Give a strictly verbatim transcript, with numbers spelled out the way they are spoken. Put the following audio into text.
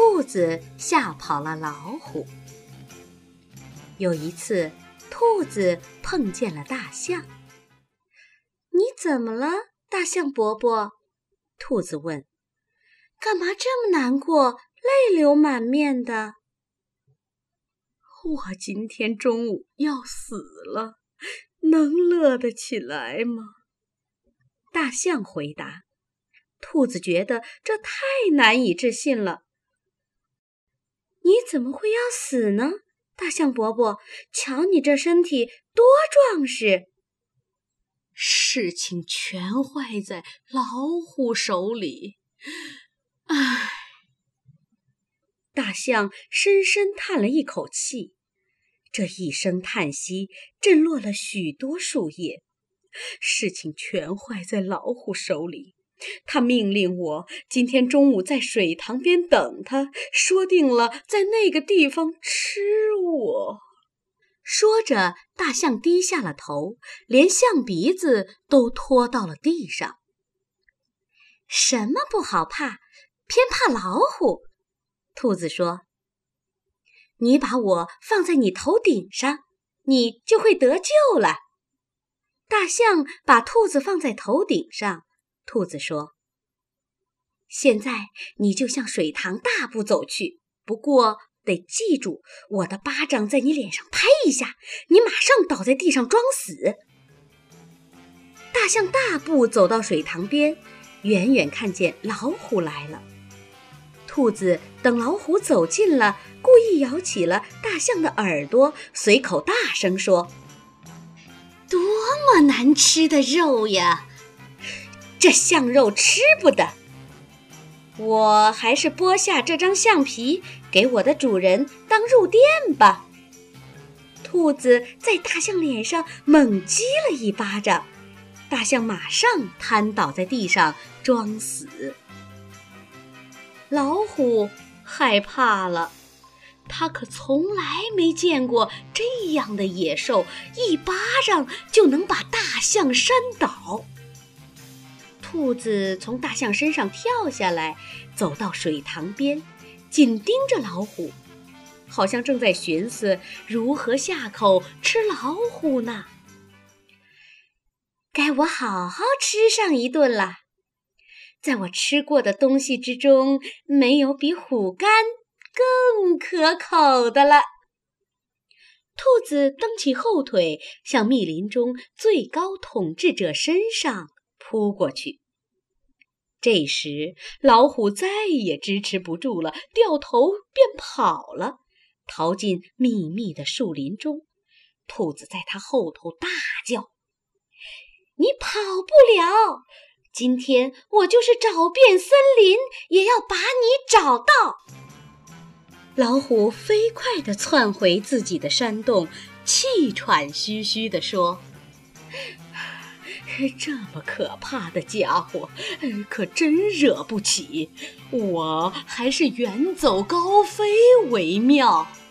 兔子吓跑了老虎。有一次，兔子碰见了大象。你怎么了，大象伯伯？兔子问。干嘛这么难过，泪流满面的？我今天中午要死了，能乐得起来吗？大象回答。兔子觉得这太难以置信了。你怎么会要死呢？大象伯伯，瞧你这身体多壮实。事情全坏在老虎手里。唉，大象深深叹了一口气，这一声叹息震落了许多树叶。事情全坏在老虎手里，他命令我今天中午在水塘边等他，说定了在那个地方吃我。说着，大象低下了头，连象鼻子都拖到了地上。什么不好怕，偏怕老虎。兔子说，你把我放在你头顶上，你就会得救了。大象把兔子放在头顶上，兔子说，现在你就向水塘大步走去，不过得记住，我的巴掌在你脸上拍一下，你马上倒在地上装死。大象大步走到水塘边，远远看见老虎来了。兔子等老虎走近了，故意咬起了大象的耳朵，随口大声说，多么难吃的肉呀！这象肉吃不得，我还是剥下这张象皮给我的主人当入垫吧。兔子在大象脸上猛击了一巴掌，大象马上瘫倒在地上装死。老虎害怕了，他可从来没见过这样的野兽，一巴掌就能把大象扇倒。兔子从大象身上跳下来，走到水塘边，紧盯着老虎，好像正在寻思如何下口吃老虎呢。该我好好吃上一顿了。在我吃过的东西之中，没有比虎肝更可口的了。兔子蹬起后腿，向密林中最高统治者身上扑过去。这时，老虎再也支持不住了，掉头便跑了，逃进密密的树林中。兔子在它后头大叫，你跑不了！今天我就是找遍森林，也要把你找到。老虎飞快地窜回自己的山洞，气喘吁吁地说，这么可怕的家伙，可真惹不起，我还是远走高飞为妙。